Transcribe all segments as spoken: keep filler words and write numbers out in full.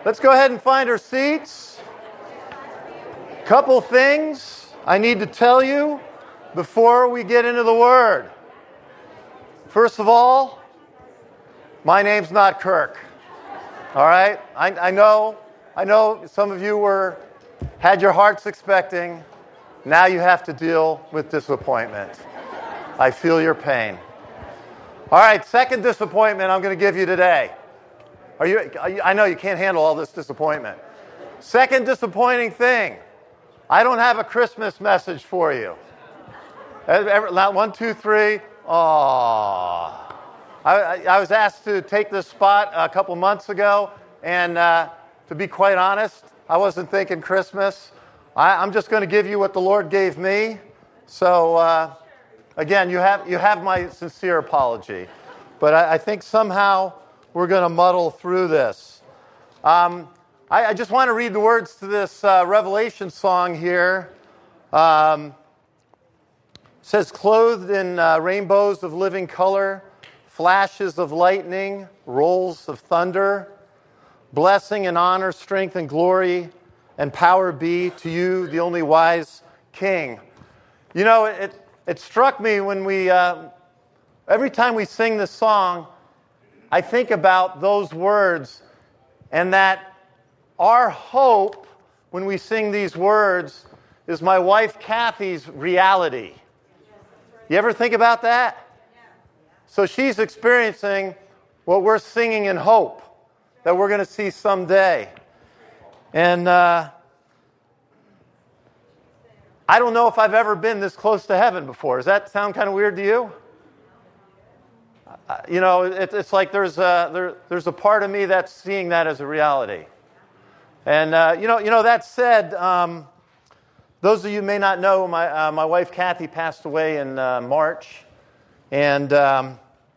Let's go ahead and find our seats. Couple things I need to tell you before we get into the Word. First of all, my name's not Kirk. All right? I, I know, I know some of you were had your hearts expecting. Now you have to deal with disappointment. I feel your pain. All right, second disappointment I'm going to give you today. Are you? I know you can't handle all this disappointment. Second disappointing thing, I don't have a Christmas message for you. One, two, three. Aww. I, I was asked to take this spot a couple months ago, and uh, to be quite honest, I wasn't thinking Christmas. I, I'm just going to give you what the Lord gave me. So, uh, again, you have you have my sincere apology. But I, I think somehow we're going to muddle through this. Um, I, I just want to read the words to this uh, Revelation song here. Um, it says, clothed in uh, rainbows of living color, flashes of lightning, rolls of thunder, blessing and honor, strength and glory, and power be to you, the only wise King. You know, it, it struck me when we, uh, every time we sing this song, I think about those words and that our hope when we sing these words is my wife Kathy's reality. You ever think about that? So she's experiencing what we're singing in hope that we're going to see someday. And uh, I don't know if I've ever been this close to heaven before. Does that sound kind of weird to you? Uh, you know, it, it's like there's a, there, there's a part of me that's seeing that as a reality. And, uh, you know, you know, that said, um, those of you who may not know, my, uh, my wife Kathy passed away in uh, March. And um,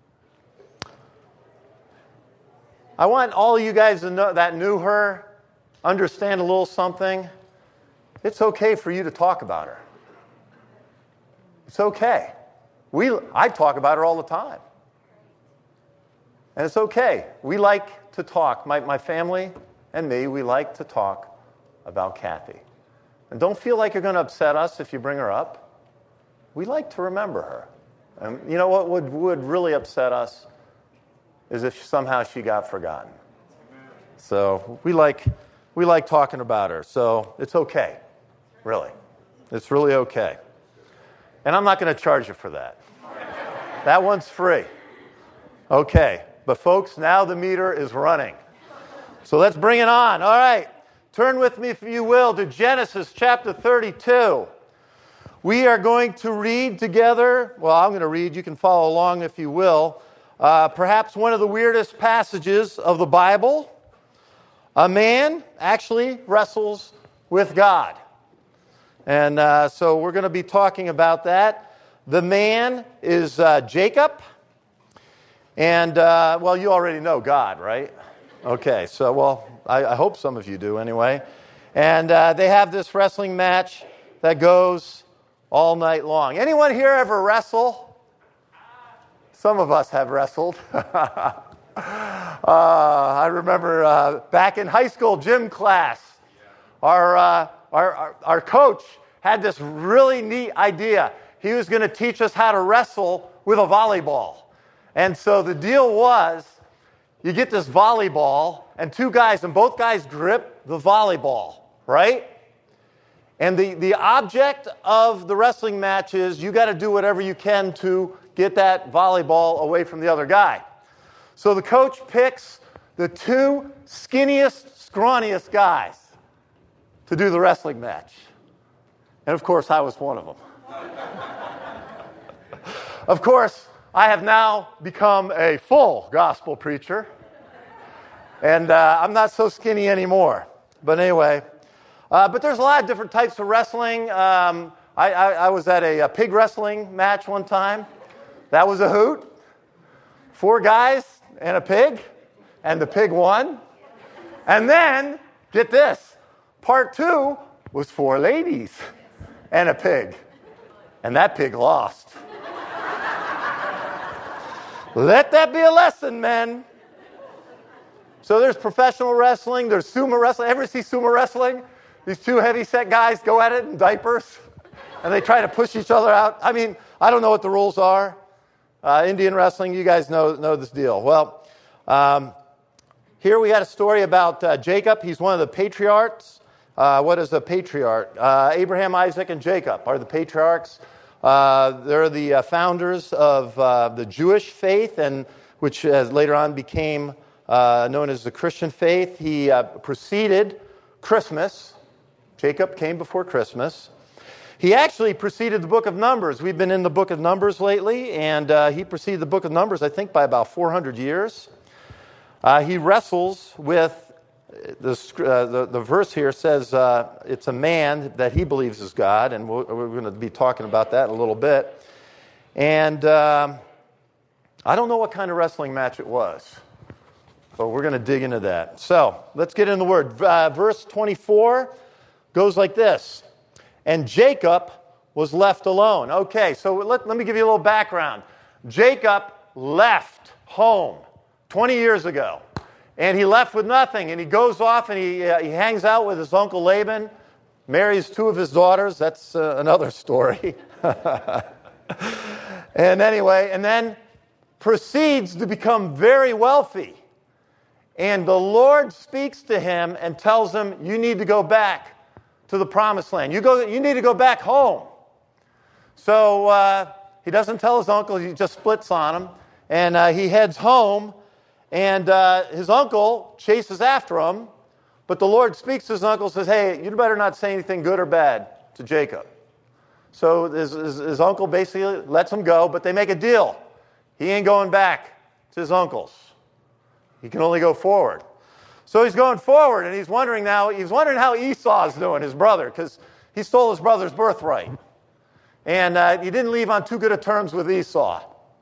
I want all of you guys to know, that knew her, understand a little something. It's okay for you to talk about her. It's okay. We, I talk about her all the time. And it's okay. We like to talk. My, my family and me, we like to talk about Kathy. And don't feel like you're going to upset us if you bring her up. We like to remember her. And you know what would, would really upset us is if somehow she got forgotten. So we like we like talking about her. So it's okay, really. It's really okay. And I'm not going to charge you for that. That one's free. Okay. But folks, now the meter is running. So let's bring it on. All right. Turn with me, if you will, to Genesis chapter thirty-two. We are going to read together. Well, I'm going to read. You can follow along if you will. Uh, perhaps one of the weirdest passages of the Bible. A man actually wrestles with God. And uh, so we're going to be talking about that. The man is uh, Jacob. And, uh, well, you already know God, right? Okay, so, well, I, I hope some of you do anyway. And uh, they have this wrestling match that goes all night long. Anyone here ever wrestle? Some of us have wrestled. uh, I remember uh, back in high school gym class, our, uh, our, our, our coach had this really neat idea. He was going to teach us how to wrestle with a volleyball. And so the deal was, you get this volleyball, and two guys, and both guys grip the volleyball, right? And the, the object of the wrestling match is you got to do whatever you can to get that volleyball away from the other guy. So the coach picks the two skinniest, scrawniest guys to do the wrestling match. And of course, I was one of them. Of course, I have now become a full gospel preacher, and uh, I'm not so skinny anymore. But anyway, uh, but there's a lot of different types of wrestling. Um, I, I, I was at a, a pig wrestling match one time. That was a hoot. Four guys and a pig, and the pig won. And then, get this, part two was four ladies and a pig, and that pig lost. Let that be a lesson, men. So there's professional wrestling, there's sumo wrestling. Ever see sumo wrestling? These two heavy-set guys go at it in diapers, and they try to push each other out. I mean, I don't know what the rules are. Uh, Indian wrestling, you guys know, know this deal. Well, um, here we had a story about uh, Jacob. He's one of the patriarchs. Uh, what is a patriarch? Uh, Abraham, Isaac, and Jacob are the patriarchs. Uh, they're the uh, founders of uh, the Jewish faith, and which has later on became uh, known as the Christian faith. He uh, preceded Christmas. Jacob came before Christmas. He actually preceded the book of Numbers. We've been in the book of Numbers lately, and uh, he preceded the book of Numbers, I think, by about four hundred years. Uh, he wrestles with The, uh, the, the verse here says uh, it's a man that he believes is God, and we're, we're going to be talking about that in a little bit. And um, I don't know what kind of wrestling match it was, but we're going to dig into that. So let's get in the Word. Uh, verse twenty-four goes like this. And Jacob was left alone. Okay, so let, let me give you a little background. Jacob left home twenty years ago. And he left with nothing, and he goes off and he uh, he hangs out with his uncle Laban, marries two of his daughters. That's uh, another story. And anyway, and then proceeds to become very wealthy. And the Lord speaks to him and tells him, you need to go back to the promised land. You go. You need to go back home. So uh, he doesn't tell his uncle. He just splits on him, and uh, he heads home. And uh, his uncle chases after him, but the Lord speaks to his uncle and says, hey, you better not say anything good or bad to Jacob. So his, his, his uncle basically lets him go, but they make a deal. He ain't going back to his uncle's. He can only go forward. So he's going forward, and he's wondering now, he's wondering how Esau's doing, his brother, because he stole his brother's birthright. And uh, he didn't leave on too good of terms with Esau.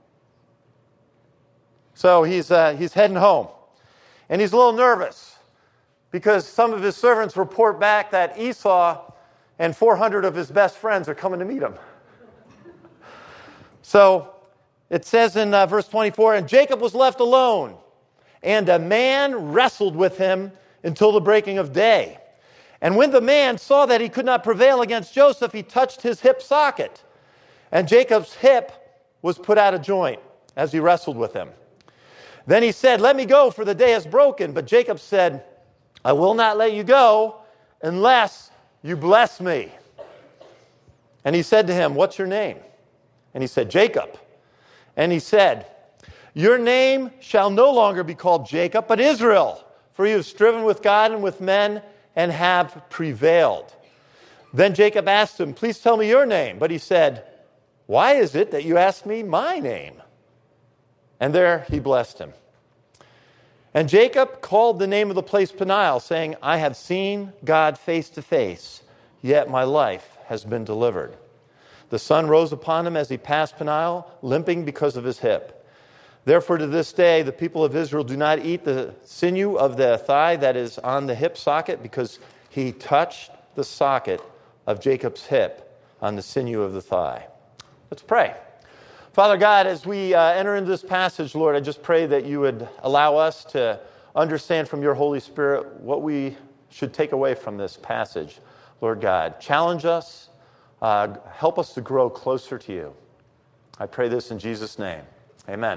So he's uh, he's heading home, and he's a little nervous because some of his servants report back that Esau and four hundred of his best friends are coming to meet him. So it says in uh, verse twenty-four, and Jacob was left alone, and a man wrestled with him until the breaking of day. And when the man saw that he could not prevail against Joseph, he touched his hip socket, and Jacob's hip was put out of joint as he wrestled with him. Then he said, let me go, for the day is broken. But Jacob said, I will not let you go unless you bless me. And he said to him, what's your name? And he said, Jacob. And he said, your name shall no longer be called Jacob, but Israel, for you have striven with God and with men and have prevailed. Then Jacob asked him, please tell me your name. But he said, why is it that you ask me my name? And there he blessed him. And Jacob called the name of the place Peniel, saying, I have seen God face to face, yet my life has been delivered. The sun rose upon him as he passed Peniel, limping because of his hip. Therefore to this day the people of Israel do not eat the sinew of the thigh that is on the hip socket, because he touched the socket of Jacob's hip on the sinew of the thigh. Let's pray. Father God, as we uh, enter into this passage, Lord, I just pray that you would allow us to understand from your Holy Spirit what we should take away from this passage. Lord God, challenge us, uh, help us to grow closer to you. I pray this in Jesus' name. Amen.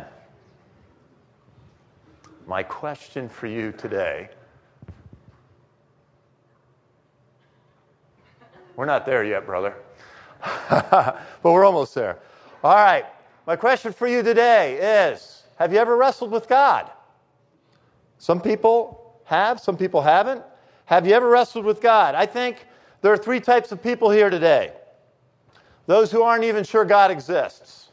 My question for you today, we're not there yet, brother, but we're almost there. All right. My question for you today is, have you ever wrestled with God? Some people have, some people haven't. Have you ever wrestled with God? I think there are three types of people here today. Those who aren't even sure God exists.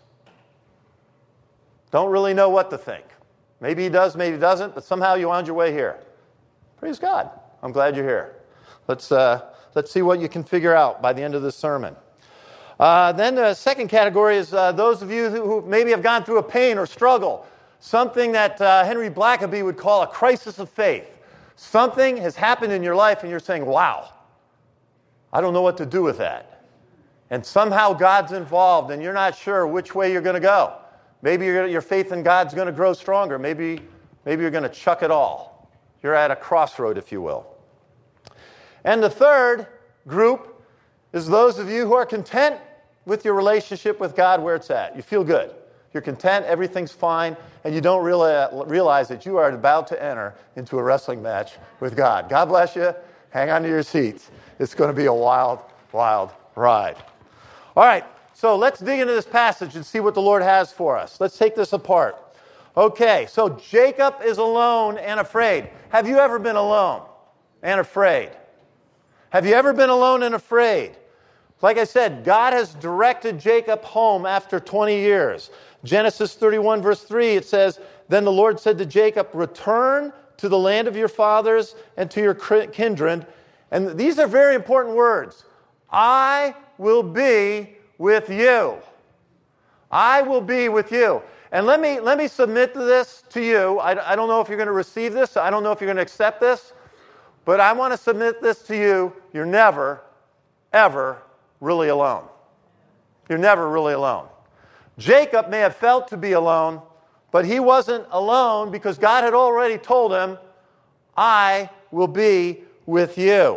Don't really know what to think. Maybe he does, maybe he doesn't, but somehow you wound your way here. Praise God. I'm glad you're here. Let's, uh, let's see what you can figure out by the end of this sermon. Uh, then the second category is uh, those of you who, who maybe have gone through a pain or struggle, something that uh, Henry Blackaby would call a crisis of faith. Something has happened in your life and you're saying, wow, I don't know what to do with that. And somehow God's involved and you're not sure which way you're going to go. Maybe you're gonna, your faith in God's going to grow stronger. Maybe, maybe you're going to chuck it all. You're at a crossroad, if you will. And the third group is those of you who are content with your relationship with God where it's at. You feel good. You're content, everything's fine, and you don't realize, realize that you are about to enter into a wrestling match with God. God bless you. Hang on to your seats. It's going to be a wild, wild ride. All right, so let's dig into this passage and see what the Lord has for us. Let's take this apart. Okay, so Jacob is alone and afraid. Have you ever been alone and afraid? Have you ever been alone and afraid? Like I said, God has directed Jacob home after twenty years. Genesis thirty-one, verse three, it says, "Then the Lord said to Jacob, return to the land of your fathers and to your kindred." And these are very important words. I will be with you. I will be with you. And let me, let me submit to this to you. I, I don't know if you're going to receive this. I don't know if you're going to accept this. But I want to submit this to you. You're never, ever really alone. You're never really alone. Jacob may have felt to be alone, but he wasn't alone because God had already told him, I will be with you.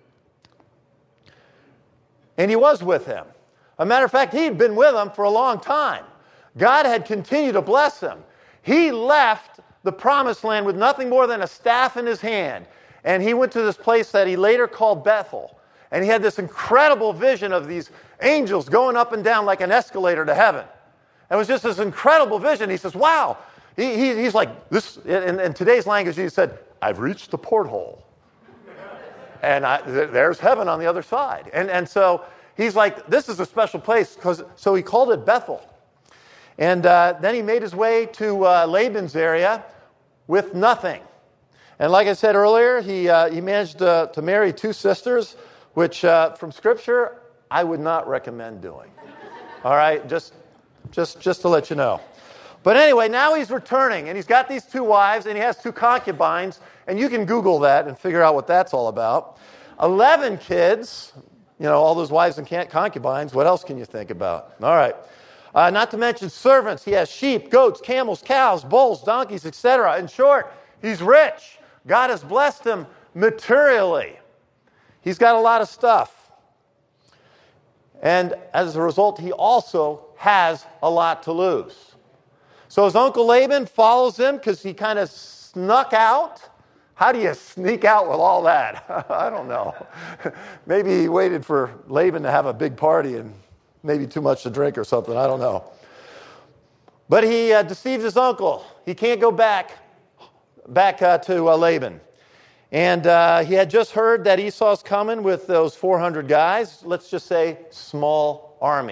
And he was with him. As a matter of fact, he'd been with him for a long time. God had continued to bless him. He left the promised land with nothing more than a staff in his hand. And he went to this place that he later called Bethel. And he had this incredible vision of these angels going up and down like an escalator to heaven. And it was just this incredible vision. He says, wow. He, he, he's like, this. In, in today's language, he said, I've reached the porthole. And I, th- there's heaven on the other side. And, and so he's like, this is a special place. Cause, so he called it Bethel. And uh, then he made his way to uh, Laban's area with nothing. And like I said earlier, he uh, he managed uh, to marry two sisters, which uh, from Scripture, I would not recommend doing. All right, just, just, just to let you know. But anyway, now he's returning, and he's got these two wives, and he has two concubines, and you can Google that and figure out what that's all about. Eleven kids, you know, all those wives and concubines, what else can you think about? All right. Uh, not to mention servants. He has sheep, goats, camels, cows, bulls, donkeys, et cetera. In short, he's rich. God has blessed him materially. He's got a lot of stuff. And as a result, he also has a lot to lose. So his uncle Laban follows him because he kind of snuck out. How do you sneak out with all that? I don't know. Maybe he waited for Laban to have a big party and maybe too much to drink or something. I don't know. But he uh, deceived his uncle. He can't go back, back uh, to uh, Laban. And uh, he had just heard that Esau's coming with those four hundred guys. Let's just say small army.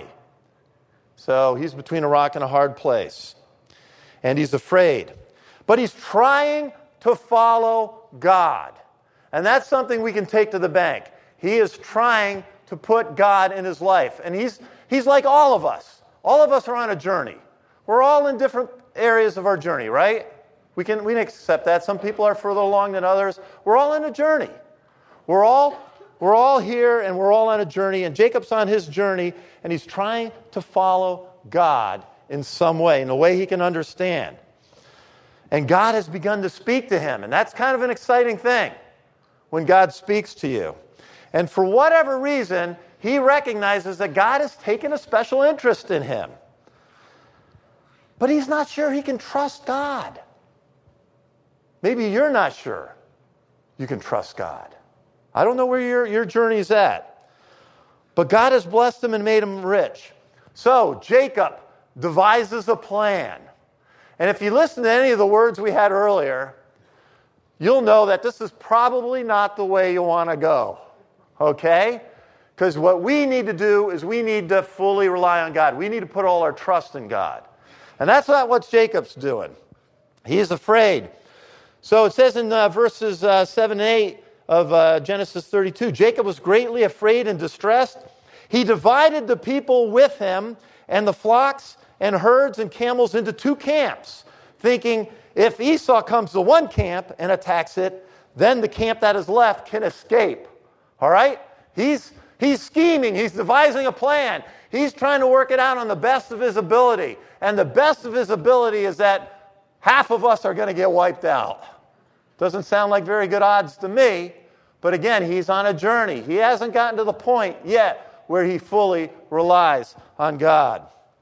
So he's between a rock and a hard place. And he's afraid. But he's trying to follow God. And that's something we can take to the bank. He is trying to put God in his life. And he's he's like all of us. All of us are on a journey. We're all in different areas of our journey, right? We can we can accept that. Some people are further along than others. We're all in a journey. We're all we're all here and we're all on a journey. And Jacob's on his journey and he's trying to follow God in some way, in a way he can understand. And God has begun to speak to him. And that's kind of an exciting thing when God speaks to you. And for whatever reason, he recognizes that God has taken a special interest in him. But he's not sure he can trust God. Maybe you're not sure you can trust God. I don't know where your, your journey's at. But God has blessed him and made him rich. So Jacob devises a plan. And if you listen to any of the words we had earlier, you'll know that this is probably not the way you want to go. Okay? Because what we need to do is we need to fully rely on God. We need to put all our trust in God. And that's not what Jacob's doing. He's afraid. So it says in uh, verses uh, seven and eight of uh, Genesis thirty-two, Jacob was greatly afraid and distressed. He divided the people with him and the flocks and herds and camels into two camps, thinking if Esau comes to one camp and attacks it, then the camp that is left can escape. All right? He's, he's scheming. He's devising a plan. He's trying to work it out on the best of his ability. And the best of his ability is that half of us are going to get wiped out. Doesn't sound like very good odds to me, but again, he's on a journey. He hasn't gotten to the point yet where he fully relies on God.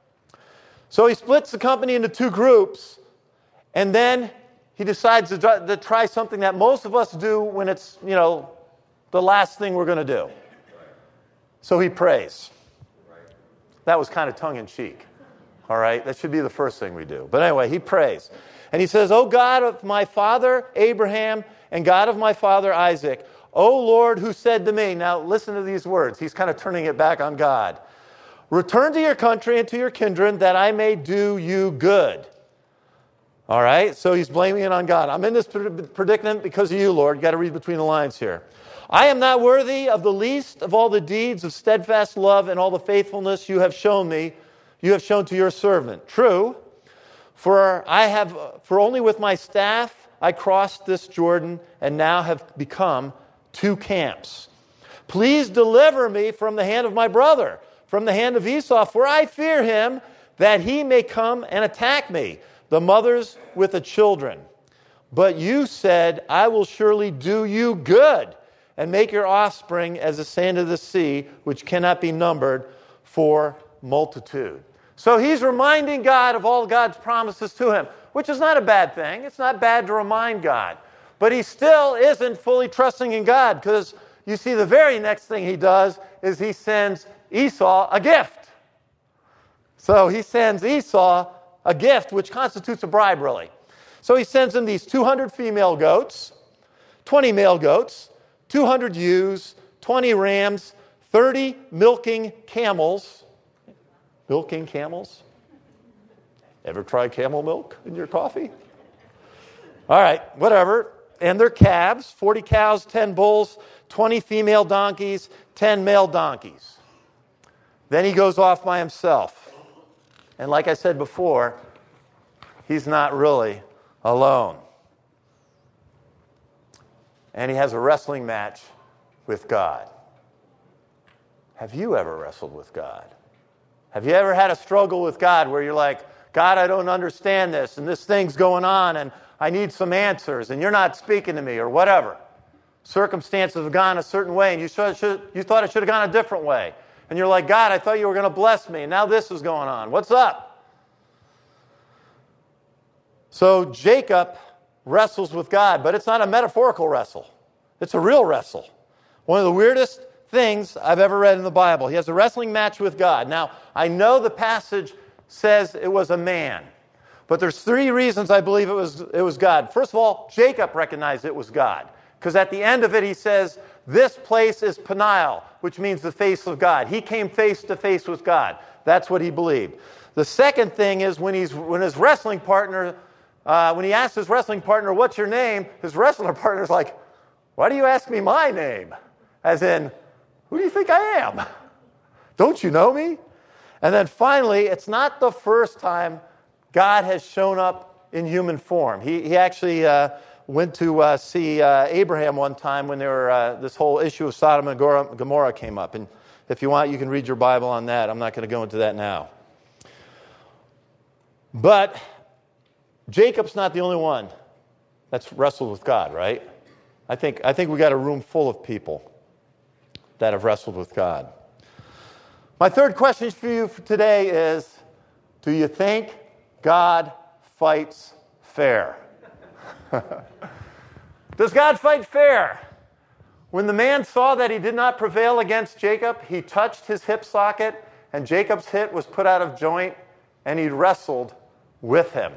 So he splits the company into two groups, and then he decides to, to try something that most of us do when it's, you know, the last thing we're going to do. So he prays. That was kind of tongue-in-cheek. All right? That should be the first thing we do. But anyway, he prays. And he says, "O God of my father Abraham and God of my father Isaac, O Lord who said to me," now listen to these words. He's kind of turning it back on God. "Return to your country and to your kindred that I may do you good." All right? So he's blaming it on God. "I'm in this predicament because of you, Lord." You've got to read between the lines here. "I am not worthy of the least of all the deeds of steadfast love and all the faithfulness you have shown me, you have shown to your servant. True, for I have, for only with my staff I crossed this Jordan and now have become two camps. Please deliver me from the hand of my brother, from the hand of Esau, for I fear him that he may come and attack me, the mothers with the children. But you said, I will surely do you good and make your offspring as the sand of the sea, which cannot be numbered for multitude." So he's reminding God of all God's promises to him, which is not a bad thing. It's not bad to remind God. But he still isn't fully trusting in God, because you see the very next thing he does is he sends Esau a gift. So he sends Esau a gift, which constitutes a bribe, really. So he sends him these two hundred female goats, twenty male goats, two hundred ewes, twenty rams, thirty milking camels. Milking camels? Ever try camel milk in your coffee? All right, whatever. And their calves, forty cows, ten bulls, twenty female donkeys, ten male donkeys. Then he goes off by himself. And like I said before, he's not really alone. And he has a wrestling match with God. Have you ever wrestled with God? Have you ever had a struggle with God where you're like, God, I don't understand this, and this thing's going on, and I need some answers, and you're not speaking to me, or whatever. Circumstances have gone a certain way, and you, should, should, you thought it should have gone a different way. And you're like, God, I thought you were going to bless me, and now this is going on. What's up? So Jacob wrestles with God, but it's not a metaphorical wrestle. It's a real wrestle. One of the weirdest things I've ever read in the Bible. He has a wrestling match with God. Now, I know the passage says it was a man, but there's three reasons I believe it was, it was God. First of all, Jacob recognized it was God, because at the end of it he says, this place is Peniel, which means the face of God. He came face to face with God. That's what he believed. The second thing is when he's when his wrestling partner Uh, when he asked his wrestling partner, what's your name? His wrestling partner's like, why do you ask me my name? As in, who do you think I am? Don't you know me? And then finally, it's not the first time God has shown up in human form. He, he actually uh, went to uh, see uh, Abraham one time when there were, uh, this whole issue of Sodom and Gomorrah came up. And if you want, you can read your Bible on that. I'm not going to go into that now. But Jacob's not the only one that's wrestled with God, right? I think I think we got a room full of people that have wrestled with God. My third question for you for today is, do you think God fights fair? Does God fight fair? When the man saw that he did not prevail against Jacob, he touched his hip socket, and Jacob's hip was put out of joint, and he wrestled with him.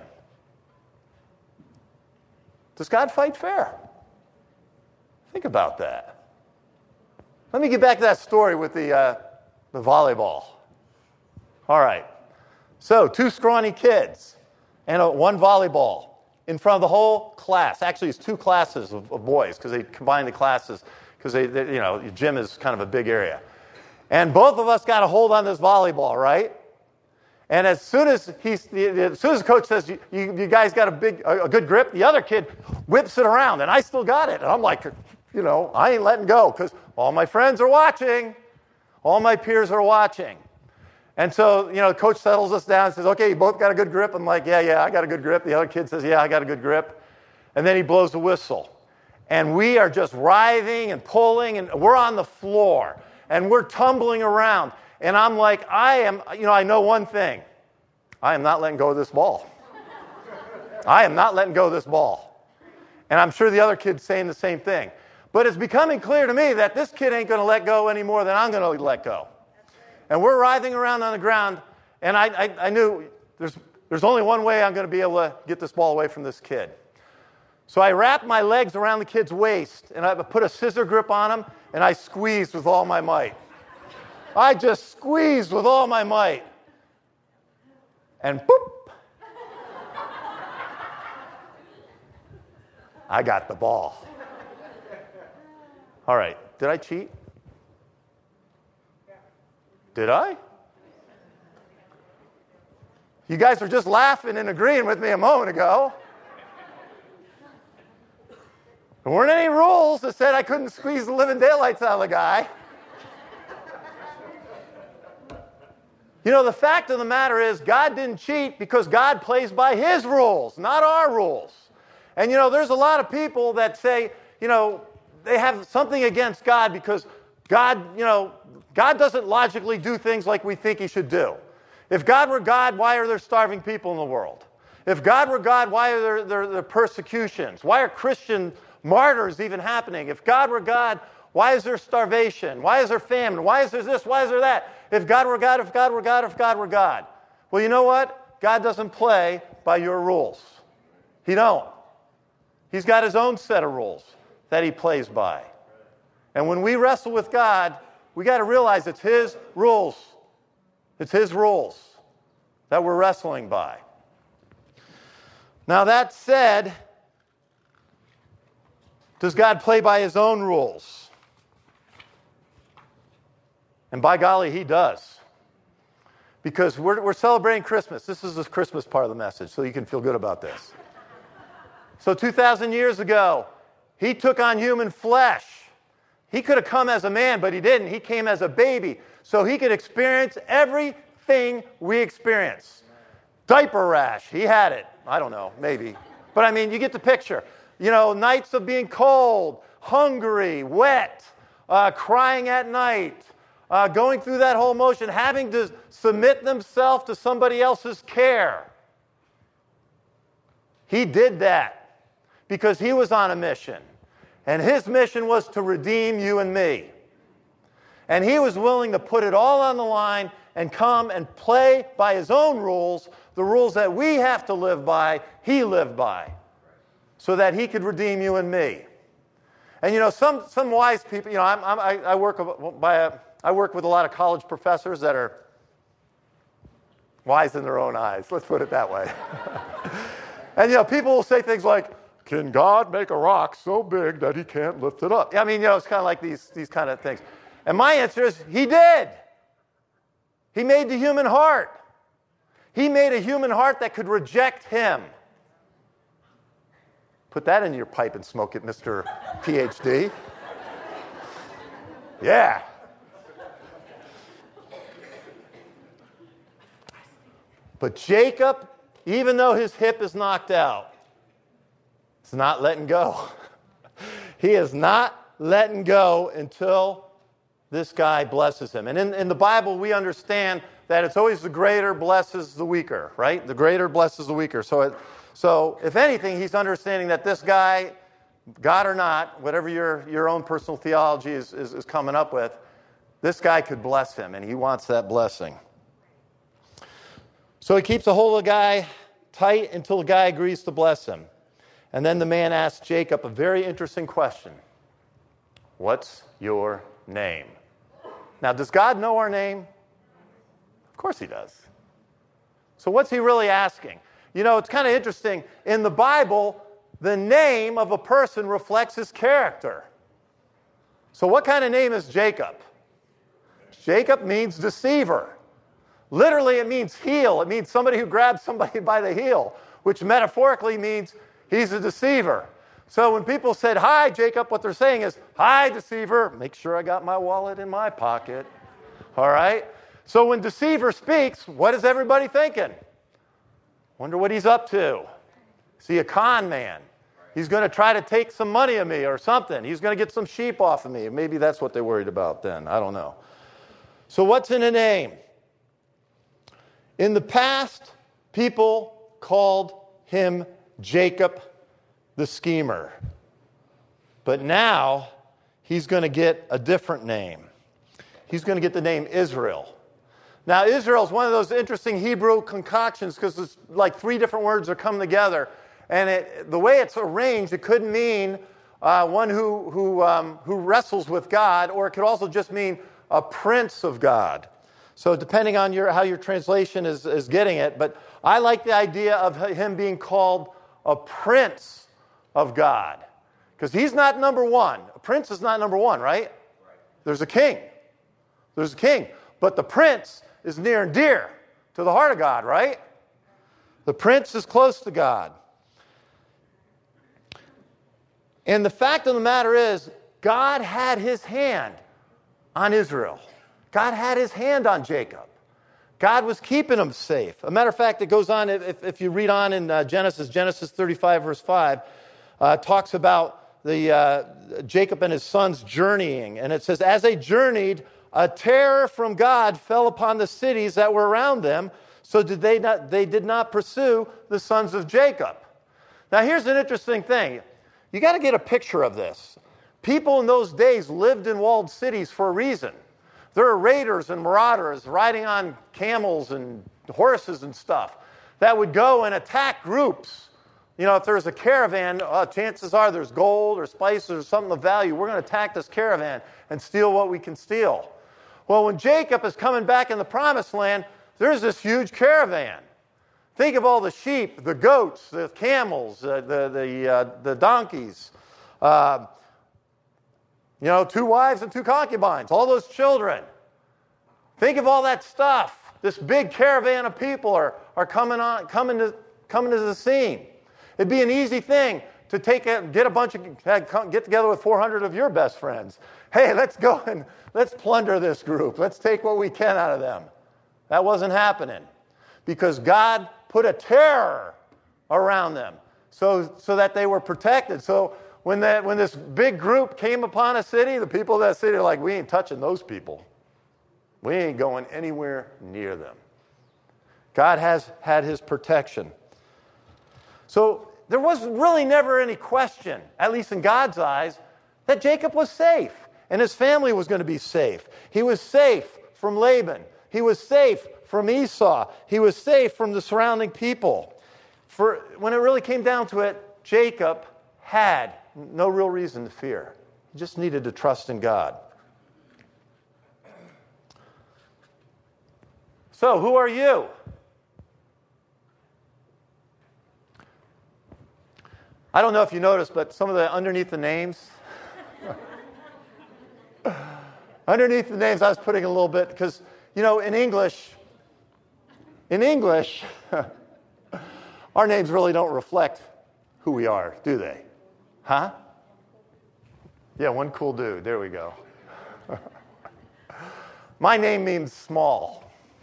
Does God fight fair? Think about that. Let me get back to that story with the, uh, the volleyball. All right. So, two scrawny kids and a, one volleyball in front of the whole class. Actually, it's two classes of, of boys because they combine the classes because they, they, you know, the gym is kind of a big area. And both of us got a hold on this volleyball, right? And as soon as he's, as soon as the coach says, you, you guys got a big, a, a good grip, the other kid whips it around, and I still got it. And I'm like, you know, I ain't letting go because all my friends are watching. All my peers are watching. And so, you know, the coach settles us down and says, okay, you both got a good grip? I'm like, yeah, yeah, I got a good grip. The other kid says, yeah, I got a good grip. And then he blows the whistle. And we are just writhing and pulling, and we're on the floor. And we're tumbling around. And I'm like, I am, you know, I know one thing. I am not letting go of this ball. I am not letting go of this ball. And I'm sure the other kid's saying the same thing. But it's becoming clear to me that this kid ain't going to let go any more than I'm going to let go. And we're writhing around on the ground, and I, I, I knew there's, there's only one way I'm going to be able to get this ball away from this kid. So I wrapped my legs around the kid's waist, and I put a scissor grip on him, and I squeezed with all my might. I just squeezed with all my might. And boop! I got the ball. All right, did I cheat? Did I? You guys were just laughing and agreeing with me a moment ago. There weren't any rules that said I couldn't squeeze the living daylights out of the guy. You know, the fact of the matter is God didn't cheat because God plays by his rules, not our rules. And, you know, there's a lot of people that say, you know, they have something against God because God, you know, God doesn't logically do things like we think he should do. If God were God, why are there starving people in the world? If God were God, why are there, there, there persecutions? Why are Christian martyrs even happening? If God were God, why is there starvation? Why is there famine? Why is there this? Why is there that? If God were God, if God were God, if God were God. Well, you know what? God doesn't play by your rules. He don't. He's got his own set of rules that he plays by. And when we wrestle with God, we got to realize it's his rules. It's his rules that we're wrestling by. Now, that said, does God play by his own rules? And by golly, he does. Because we're, we're celebrating Christmas. This is the Christmas part of the message, so you can feel good about this. So two thousand years ago, he took on human flesh. He could have come as a man, but he didn't. He came as a baby, so he could experience everything we experience. Diaper rash, he had it. I don't know, maybe. But I mean, you get the picture. You know, nights of being cold, hungry, wet, uh, crying at night, uh, going through that whole motion, having to submit themselves to somebody else's care. He did that because he was on a mission. And his mission was to redeem you and me. And he was willing to put it all on the line and come and play by his own rules, the rules that we have to live by, he lived by, so that he could redeem you and me. And you know, some, some wise people, you know, I'm, I'm, I, I, work by a, I work with a lot of college professors that are wise in their own eyes. Let's put it that way. And you know, people will say things like, can God make a rock so big that he can't lift it up? I mean, you know, it's kind of like these, these kind of things. And my answer is, he did. He made the human heart. He made a human heart that could reject him. Put that in your pipe and smoke it, Mister P H D. Yeah. But Jacob, even though his hip is knocked out, is not letting go. He is not letting go until this guy blesses him. And in, in the Bible, we understand that it's always the greater blesses the weaker, right? The greater blesses the weaker. So, it, so if anything, he's understanding that this guy, God or not, whatever your, your own personal theology is, is, is coming up with, this guy could bless him, and he wants that blessing. So he keeps a hold of the guy tight until the guy agrees to bless him. And then the man asks Jacob a very interesting question. What's your name? Now, does God know our name? Of course he does. So what's he really asking? You know, it's kind of interesting. In the Bible, the name of a person reflects his character. So what kind of name is Jacob? Jacob means deceiver. Literally, it means heel. It means somebody who grabs somebody by the heel, which metaphorically means he's a deceiver. So when people said, hi, Jacob, what they're saying is, hi, deceiver, make sure I got my wallet in my pocket. All right? So when deceiver speaks, what is everybody thinking? Wonder what he's up to. Is he a con man? He's going to try to take some money of me or something. He's going to get some sheep off of me. Maybe that's what they worried about then. I don't know. So what's in a name? In the past, people called him Jacob the schemer. But now, he's going to get a different name. He's going to get the name Israel. Now, Israel is one of those interesting Hebrew concoctions because it's like three different words are coming together. And it, the way it's arranged, it could mean uh, one who, who, um, who wrestles with God, or it could also just mean a prince of God. So depending on your, how your translation is, is getting it, but I like the idea of him being called a prince of God. Because he's not number one. A prince is not number one, right? Right? There's a king. There's a king. But the prince is near and dear to the heart of God, right? The prince is close to God. And the fact of the matter is, God had his hand on Israel. God had his hand on Jacob. God was keeping him safe. A matter of fact, it goes on, if, if you read on in uh, Genesis, Genesis thirty-five, verse five, uh, talks about the uh, Jacob and his sons journeying. And it says, as they journeyed, a terror from God fell upon the cities that were around them, so did they not, they did not pursue the sons of Jacob. Now, here's an interesting thing. You got to get a picture of this. People in those days lived in walled cities for a reason. There are raiders and marauders riding on camels and horses and stuff that would go and attack groups. You know, if there's a caravan, uh, chances are there's gold or spices or something of value. We're going to attack this caravan and steal what we can steal. Well, when Jacob is coming back in the promised land, there's this huge caravan. Think of all the sheep, the goats, the camels, uh, the, the, uh, the donkeys. Uh, you know, two wives and two concubines, all those children. Think of all that stuff. This big caravan of people are, are coming on, coming to, coming to the scene. It'd be an easy thing to take a, get a bunch of, get together with four hundred of your best friends. Hey, let's go and let's plunder this group. Let's take what we can out of them. That wasn't happening because God put a terror around them so, so that they were protected. So when, that, when this big group came upon a city, the people of that city are like, we ain't touching those people. We ain't going anywhere near them. God has had his protection. So there was really never any question, at least in God's eyes, that Jacob was safe and his family was going to be safe. He was safe from Laban. He was safe from Esau. He was safe from the surrounding people. For when it really came down to it, Jacob had no real reason to fear. He just needed to trust in God. So, who are you? I don't know if you noticed, but some of the underneath the names, underneath the names, I was putting a little bit because, you know, in English, in English, our names really don't reflect who we are, do they? Huh? Yeah, one cool dude. There we go. My name means small.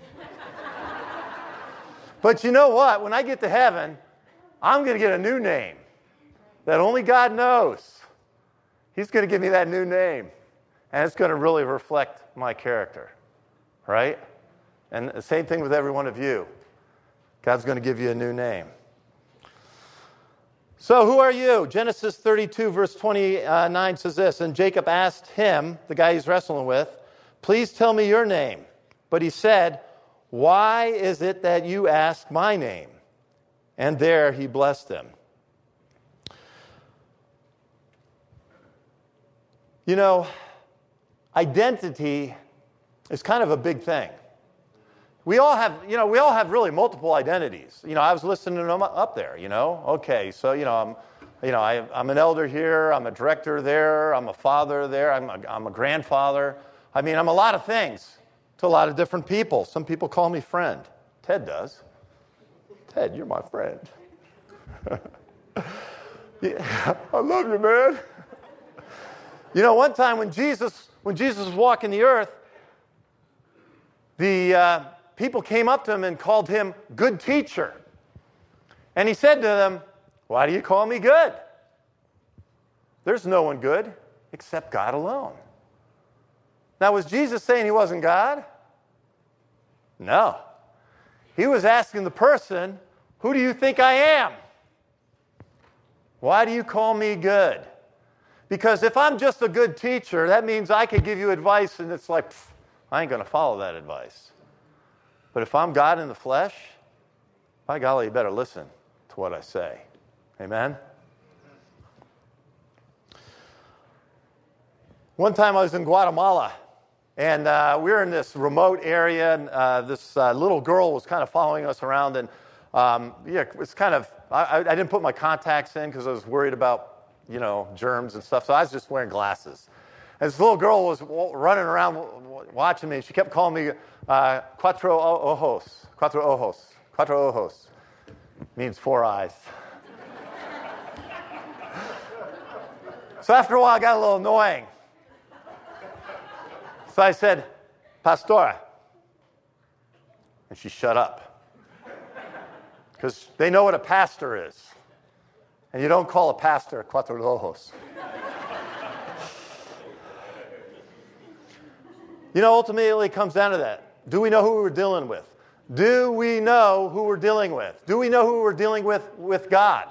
But you know what? When I get to heaven, I'm going to get a new name that only God knows. He's going to give me that new name. And it's going to really reflect my character. Right? And the same thing with every one of you. God's going to give you a new name. So who are you? Genesis thirty-two, verse twenty-nine says this, and Jacob asked him, the guy he's wrestling with, please tell me your name. But he said, why is it that you ask my name? And there he blessed him. You know, identity is kind of a big thing. We all have, you know, we all have really multiple identities. You know, I was listening to them up there, you know. Okay, so, you know, I'm, you know, I, I'm an elder here, I'm a director there, I'm a father there, I'm a, I'm a grandfather. I mean, I'm a lot of things to a lot of different people. Some people call me friend. Ted does. Ted, you're my friend. Yeah, I love you, man. You know, one time when Jesus, when Jesus was walking the earth, the uh, people came up to him and called him good teacher. And he said to them, why do you call me good? There's no one good except God alone. Now, was Jesus saying he wasn't God? No. He was asking the person, who do you think I am? Why do you call me good? Because if I'm just a good teacher, that means I could give you advice and it's like, pff, I ain't going to follow that advice. But if I'm God in the flesh, by golly, you better listen to what I say. Amen? One time I was in Guatemala, and uh, we were in this remote area, and uh, this uh, little girl was kind of following us around, and um, yeah, it's kind of, I, I didn't put my contacts in because I was worried about, you know, germs and stuff, so I was just wearing glasses. And this little girl was running around watching me, and she kept calling me uh, Cuatro Ojos, Cuatro Ojos, Cuatro Ojos, means four eyes. So after a while, it got a little annoying. So I said, Pastora. And she shut up. Because they know what a pastor is. And you don't call a pastor Cuatro Ojos. You know, ultimately it comes down to that. Do we know who we're dealing with? Do we know who we're dealing with? Do we know who we're dealing with with God?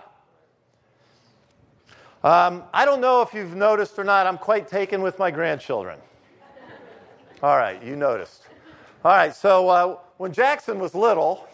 Um, I don't know if you've noticed or not, I'm quite taken with my grandchildren. All right, you noticed. All right, so uh, when Jackson was little,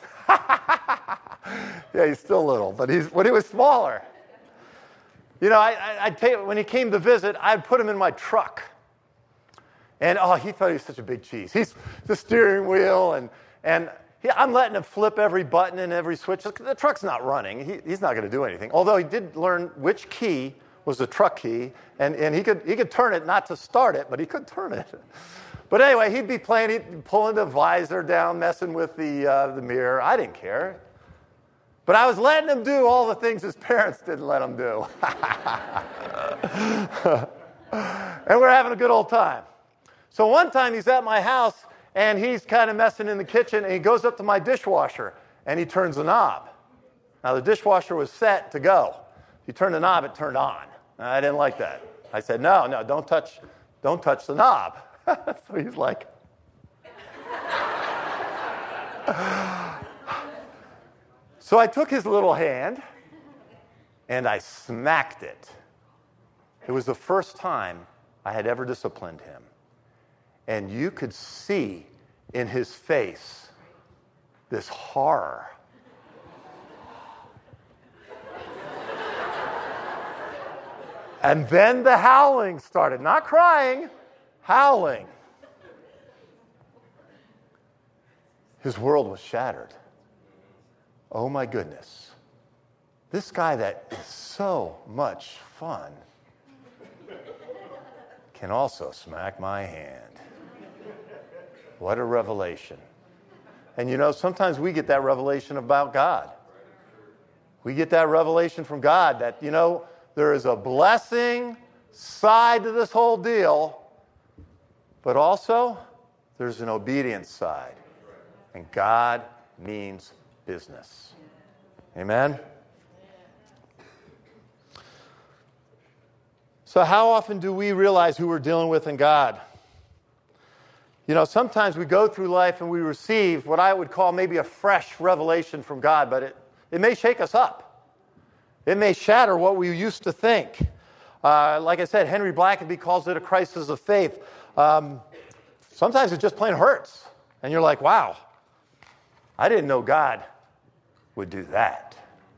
yeah, he's still little, but he's when he was smaller, you know, I, I, I'd take, when he came to visit, I'd put him in my truck. And, oh, he thought he was such a big cheese. He's the steering wheel, and, and he, I'm letting him flip every button and every switch. The truck's not running. He, he's not going to do anything. Although he did learn which key was the truck key, and, and he could he could turn it, not to start it, but he could turn it. But anyway, he'd be playing, he'd be pulling the visor down, messing with the uh, the mirror. I didn't care. But I was letting him do all the things his parents didn't let him do. And we're having a good old time. So one time he's at my house, and he's kind of messing in the kitchen, and he goes up to my dishwasher, and he turns the knob. Now, the dishwasher was set to go. If you turn the knob, it turned on. I didn't like that. I said, no, no, don't touch, don't touch the knob. So he's like, so I took his little hand, and I smacked it. It was the first time I had ever disciplined him. And you could see in his face this horror. And then the howling started. Not crying, howling. His world was shattered. Oh my goodness. This guy that is so much fun can also smack my hand. What a revelation. And you know, sometimes we get that revelation about God. We get that revelation from God that, you know, there is a blessing side to this whole deal, but also there's an obedience side. And God means business. Amen? So how often do we realize who we're dealing with in God? You know, sometimes we go through life and we receive what I would call maybe a fresh revelation from God, but it, it may shake us up. It may shatter what we used to think. Uh, like I said, Henry Blackaby calls it a crisis of faith. Um, sometimes it just plain hurts. And you're like, wow, I didn't know God would do that.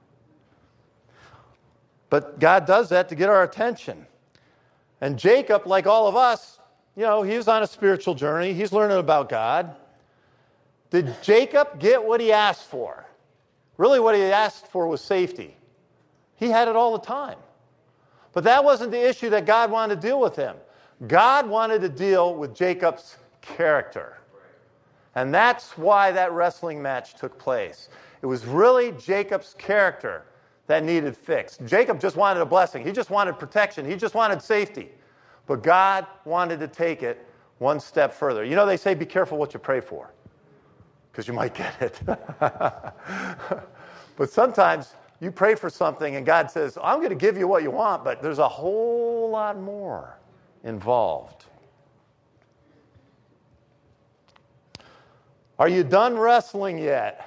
But God does that to get our attention. And Jacob, like all of us, you know, he was on a spiritual journey. He's learning about God. Did Jacob get what he asked for? Really, what he asked for was safety. He had it all the time. But that wasn't the issue that God wanted to deal with him. God wanted to deal with Jacob's character. And that's why that wrestling match took place. It was really Jacob's character that needed fixed. Jacob just wanted a blessing. He just wanted protection. He just wanted safety. But God wanted to take it one step further. You know, they say be careful what you pray for, because you might get it. But sometimes you pray for something and God says, I'm going to give you what you want, but there's a whole lot more involved. Are you done wrestling yet?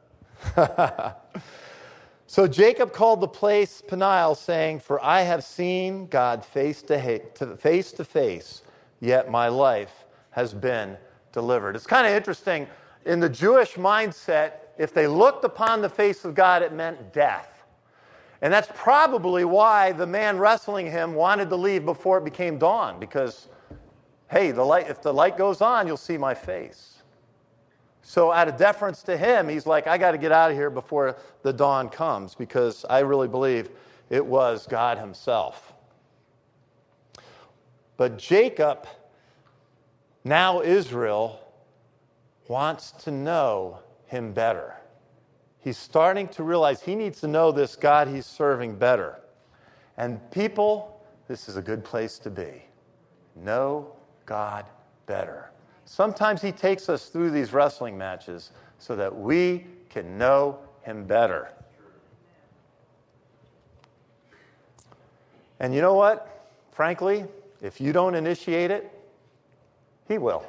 So Jacob called the place Peniel, saying, for I have seen God face to, ha- to face to face, yet my life has been delivered. It's kind of interesting. In the Jewish mindset, if they looked upon the face of God, it meant death. And that's probably why the man wrestling him wanted to leave before it became dawn, because, hey, the light, if the light goes on, you'll see my face. So out of deference to him, he's like, I got to get out of here before the dawn comes, because I really believe it was God himself. But Jacob, now Israel, wants to know him better. He's starting to realize he needs to know this God he's serving better. And people, this is a good place to be. Know God better. Sometimes he takes us through these wrestling matches so that we can know him better. And you know what? Frankly, if you don't initiate it, he will.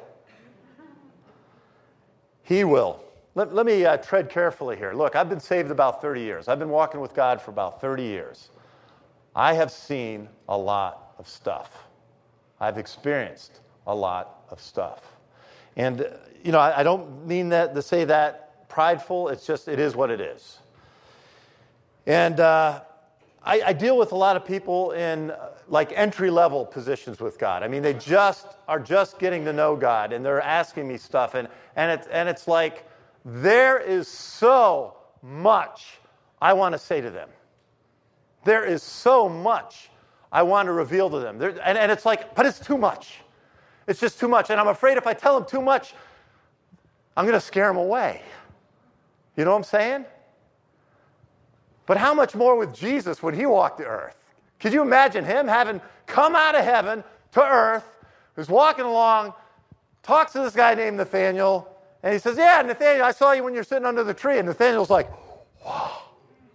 He will. Let, let me uh, tread carefully here. Look, I've been saved about thirty years. I've been walking with God for about thirty years. I have seen a lot of stuff. I've experienced a lot of stuff. And, you know, I, I don't mean that to say that prideful. It's just, it is what it is. And uh, I, I deal with a lot of people in, uh, like, entry-level positions with God. I mean, they just are just getting to know God, and they're asking me stuff. And, and, it, and it's like, there is so much I want to say to them. There is so much I want to reveal to them. There, and, and it's like, but it's too much. It's just too much. And I'm afraid if I tell them too much, I'm going to scare them away. You know what I'm saying? But how much more with Jesus when he walked the earth? Could you imagine him having come out of heaven to earth, who's walking along, talks to this guy named Nathaniel, and he says, yeah, Nathaniel, I saw you when you're sitting under the tree. And Nathaniel's like, wow.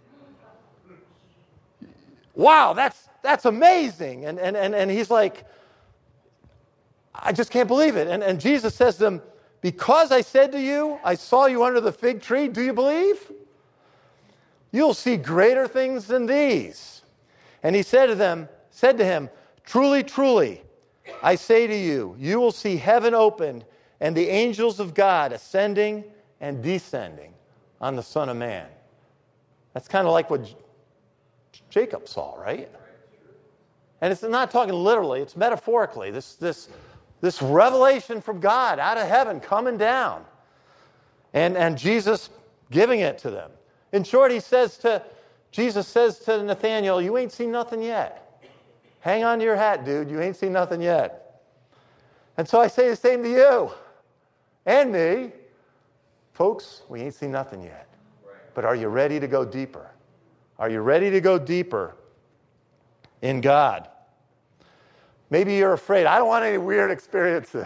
Wow, that's that's amazing. And, and, and, and he's like, I just can't believe it. And, and Jesus says to them, because I said to you, I saw you under the fig tree, do you believe? You'll see greater things than these. And he said to them, said to him, truly, truly, I say to you, you will see heaven opened and the angels of God ascending and descending on the Son of Man. That's kind of like what J- Jacob saw, right? And it's not talking literally, it's metaphorically. This, this, this revelation from God out of heaven coming down. And, and Jesus giving it to them. In short, he says to, Jesus says to Nathaniel, you ain't seen nothing yet. Hang on to your hat, dude. You ain't seen nothing yet. And so I say the same to you and me. Folks, we ain't seen nothing yet. But are you ready to go deeper? Are you ready to go deeper in God? Maybe you're afraid. I don't want any weird experiences.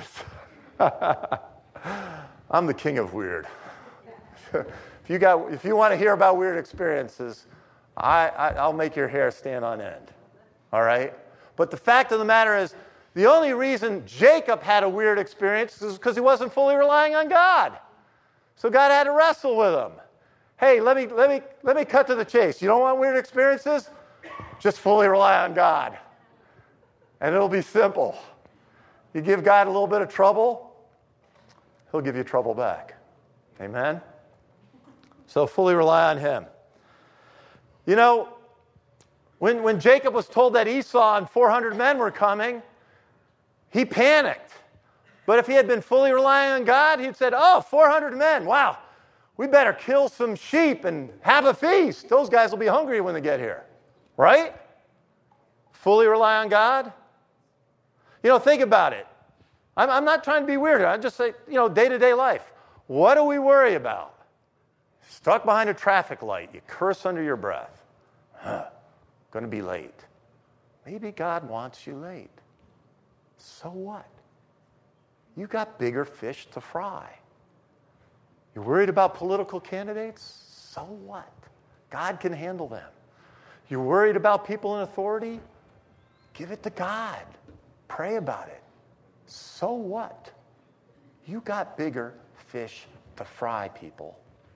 I'm the king of weird. If you got, if you want to hear about weird experiences, I, I, I'll make your hair stand on end. All right? But the fact of the matter is, the only reason Jacob had a weird experience is because he wasn't fully relying on God. So God had to wrestle with him. Hey, let me, let me, let me cut to the chase. You don't want weird experiences? Just fully rely on God. And it'll be simple. You give God a little bit of trouble, he'll give you trouble back. Amen? So fully rely on him. You know, when, when Jacob was told that Esau and four hundred men were coming, he panicked. But if he had been fully relying on God, he'd said, oh, four hundred men, wow, we better kill some sheep and have a feast. Those guys will be hungry when they get here. Right? Fully rely on God? You know, think about it. I'm, I'm not trying to be weird. I just say, you know, day-to-day life. What do we worry about? Stuck behind a traffic light. You curse under your breath. Huh, going to be late. Maybe God wants you late. So what? You got bigger fish to fry. You're worried about political candidates? So what? God can handle them. You're worried about people in authority? Give it to God. Pray about it. So what? You got bigger fish to fry, people.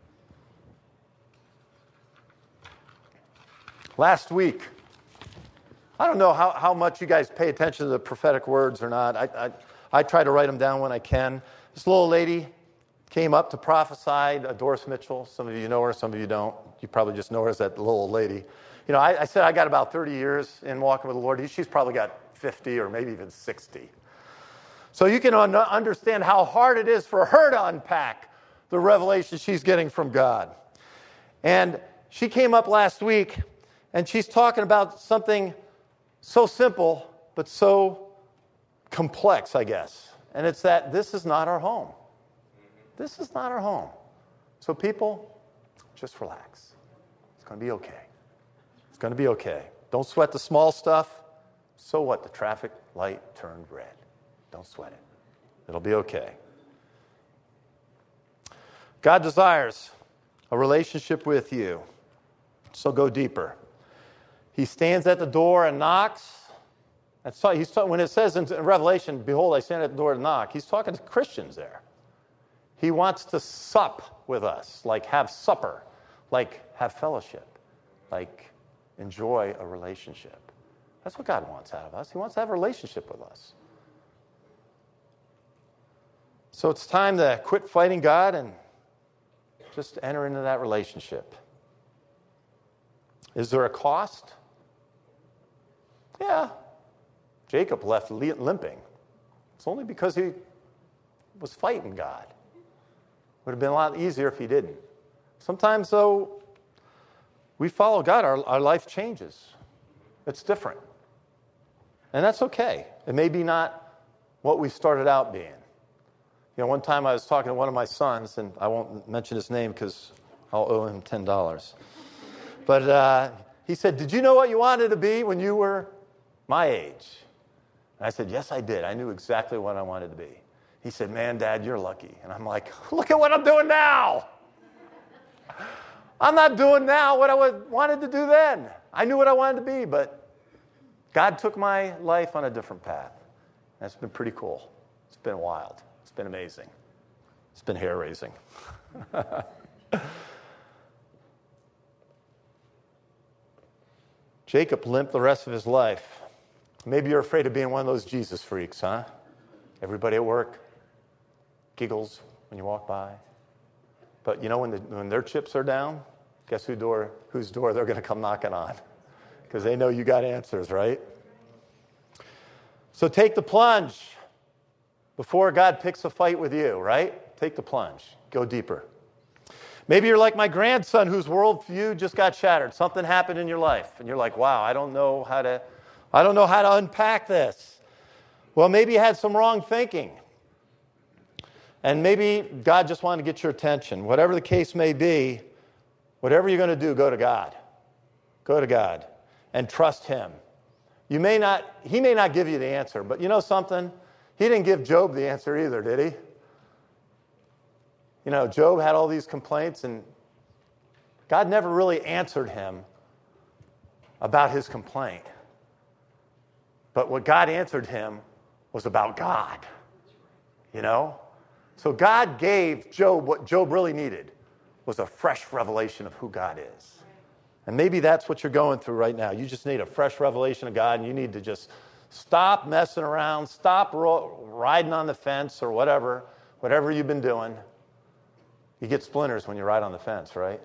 Last week, I don't know how, how much you guys pay attention to the prophetic words or not. I, I, I try to write them down when I can. This little lady came up to prophesy, uh, Doris Mitchell. Some of you know her, some of you don't. You probably just know her as that little old lady. You know, I, I said I got about thirty years in walking with the Lord. She's probably got fifty or maybe even sixty. So you can un- understand how hard it is for her to unpack the revelation she's getting from God. And she came up last week, and she's talking about something so simple, but so complex, I guess. And it's that this is not our home. This is not our home. So people, just relax. It's going to be okay. It's going to be okay. Don't sweat the small stuff. So what? The traffic light turned red. Don't sweat it. It'll be okay. God desires a relationship with you. So go deeper. He stands at the door and knocks. That's he's, when it says in Revelation, behold, I stand at the door and knock, he's talking to Christians there. He wants to sup with us, like have supper, like have fellowship, like enjoy a relationship. That's what God wants out of us. He wants to have a relationship with us. So it's time to quit fighting God and just enter into that relationship. Is there a cost? Yeah. Jacob left limping. It's only because he was fighting God. Would have been a lot easier if he didn't. Sometimes, though, we follow God, our, our life changes. It's different. And that's okay. It may be not what we started out being. You know, one time I was talking to one of my sons, and I won't mention his name because I'll owe him ten dollars. But uh, he said, did you know what you wanted to be when you were my age? And I said, yes, I did. I knew exactly what I wanted to be. He said, man, Dad, you're lucky. And I'm like, look at what I'm doing now. I'm not doing now what I wanted to do then. I knew what I wanted to be, but God took my life on a different path. And it's been pretty cool. It's been wild. It's been amazing. It's been hair-raising. Jacob limped the rest of his life. Maybe you're afraid of being one of those Jesus freaks, huh? Everybody at work giggles when you walk by. But you know when, the, when their chips are down, guess who door, whose door they're going to come knocking on? Because they know you got answers, right? So take the plunge before God picks a fight with you, right? Take the plunge. Go deeper. Maybe you're like my grandson whose worldview just got shattered. Something happened in your life, and you're like, wow, I don't know how to, I don't know how to unpack this. Well, maybe you had some wrong thinking. And maybe God just wanted to get your attention. Whatever the case may be, whatever you're going to do, go to God. Go to God and trust Him. You may not, He may not give you the answer, but you know something? He didn't give Job the answer either, did He? You know, Job had all these complaints, and God never really answered him about his complaint. But what God answered him was about God, you know? So God gave Job what Job really needed, was a fresh revelation of who God is. And maybe that's what you're going through right now. You just need a fresh revelation of God, and you need to just stop messing around, stop ro- riding on the fence or whatever, whatever you've been doing. You get splinters when you ride on the fence, right?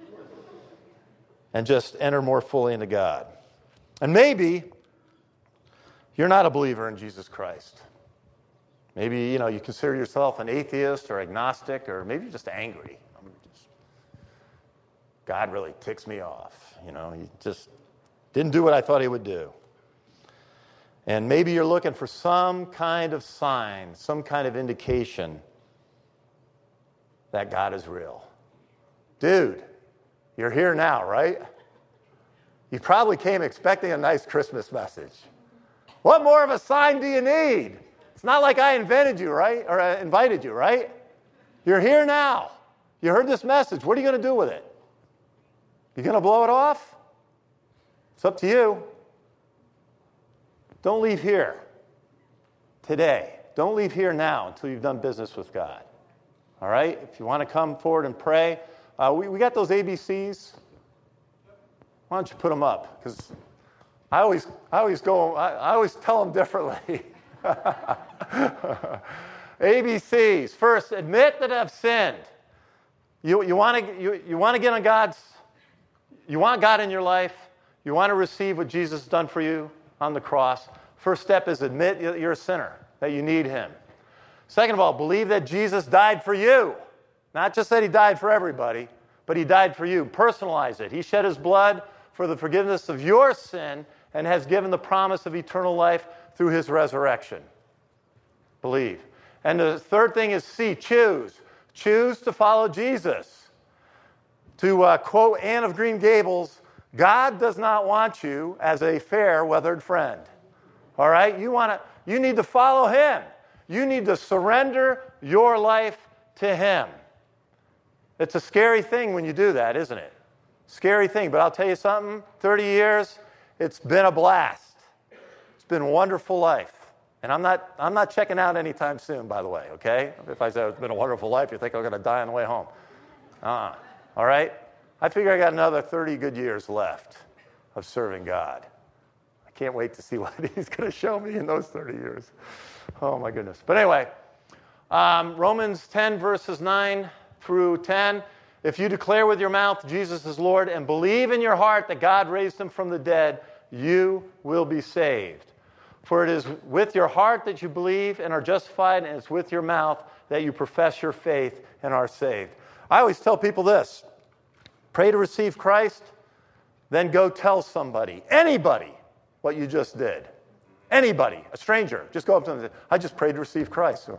And just enter more fully into God. And maybe you're not a believer in Jesus Christ. Maybe, you know, you consider yourself an atheist or agnostic, or maybe you're just angry. I'm just, God really ticks me off. You know, he just didn't do what I thought he would do. And maybe you're looking for some kind of sign, some kind of indication that God is real. Dude, you're here now, right? You probably came expecting a nice Christmas message. What more of a sign do you need? It's not like I invented you, right? Or uh, invited you, right? You're here now. You heard this message. What are you going to do with it? You going to blow it off? It's up to you. Don't leave here today. Don't leave here now until you've done business with God. All right? If you want to come forward and pray, uh, we, we got those A B Cs. Why don't you put them up? Because I always, I always go, I, I always tell them differently. A B Cs. First, admit that I've sinned. You, you want to you, you want to get on God's, you want God in your life. You want to receive what Jesus has done for you on the cross. First step is admit that you're a sinner, that you need him. Second of all, believe that Jesus died for you. Not just that he died for everybody, but he died for you. Personalize it. He shed his blood for the forgiveness of your sin and has given the promise of eternal life through his resurrection. Believe. And the third thing is C, choose. Choose to follow Jesus. To uh, quote Anne of Green Gables, God does not want you as a fair-weathered friend. All right? You want to, you need to follow him. You need to surrender your life to him. It's a scary thing when you do that, isn't it? Scary thing, but I'll tell you something, thirty years, it's been a blast. It's been a wonderful life. And I'm not I'm not checking out anytime soon, by the way, okay? If I say it's been a wonderful life, you think I'm going to die on the way home. Uh-uh. All right? I figure I got another thirty good years left of serving God. I can't wait to see what he's going to show me in those thirty years. Oh, my goodness. But anyway, um, Romans ten, verses nine through ten. If you declare with your mouth Jesus is Lord and believe in your heart that God raised him from the dead, you will be saved. For it is with your heart that you believe and are justified, and it's with your mouth that you profess your faith and are saved. I always tell people this. Pray to receive Christ, then go tell somebody, anybody, what you just did. Anybody, a stranger, just go up to them and say, I just prayed to receive Christ.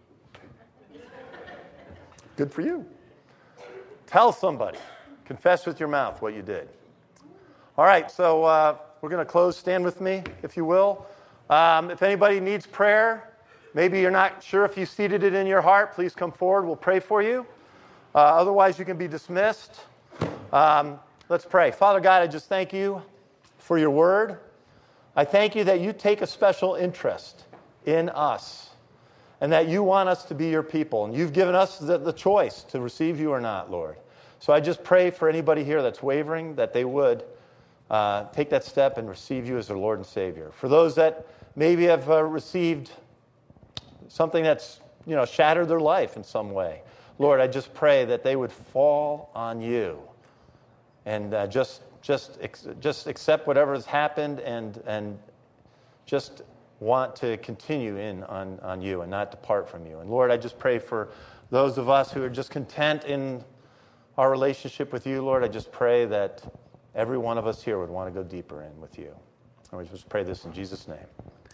Good for you. Tell somebody. Confess with your mouth what you did. All right, so uh, we're going to close. Stand with me, if you will. Um, if anybody needs prayer, maybe you're not sure if you seated it in your heart, please come forward. We'll pray for you. Uh, otherwise, you can be dismissed. Um, let's pray. Father God, I just thank you for your word. I thank you that you take a special interest in us and that you want us to be your people. And you've given us the, the choice to receive you or not, Lord. So I just pray for anybody here that's wavering that they would uh, take that step and receive you as their Lord and Savior. For those that maybe have uh, received something that's, you know, shattered their life in some way, Lord, I just pray that they would fall on you and uh, just just just accept whatever has happened and and just want to continue in on, on you and not depart from you. And Lord, I just pray for those of us who are just content in our relationship with you, Lord. I just pray that every one of us here would want to go deeper in with you. And we just pray this in Jesus' name.